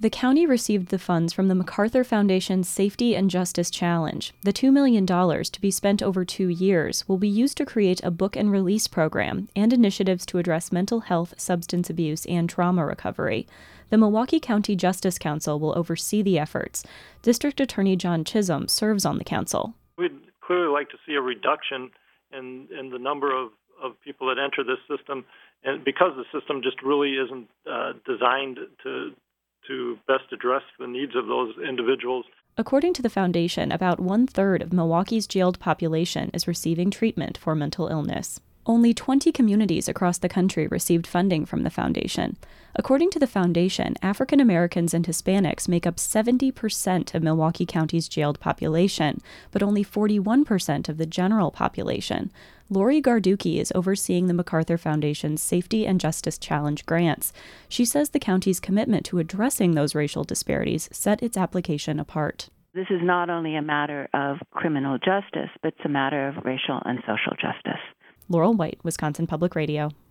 The county received the funds from the MacArthur Foundation's Safety and Justice Challenge. The $2 million, to be spent over 2 years, will be used to create a book and release program and initiatives to address mental health, substance abuse, and trauma recovery. The Milwaukee County Justice Council will oversee the efforts. District Attorney John Chisholm serves on the council. We'd clearly like to see a reduction in the number of people that enter this system, and because the system just really isn't designed to best address the needs of those individuals. According to the foundation, about 1/3 of Milwaukee's jailed population is receiving treatment for mental illness. Only 20 communities across the country received funding from the foundation. According to the foundation, African Americans and Hispanics make up 70% of Milwaukee County's jailed population, but only 41% of the general population. Lori Garducki is overseeing the MacArthur Foundation's Safety and Justice Challenge grants. She says the county's commitment to addressing those racial disparities set its application apart. This is not only a matter of criminal justice, but it's a matter of racial and social justice. Laurel White, Wisconsin Public Radio.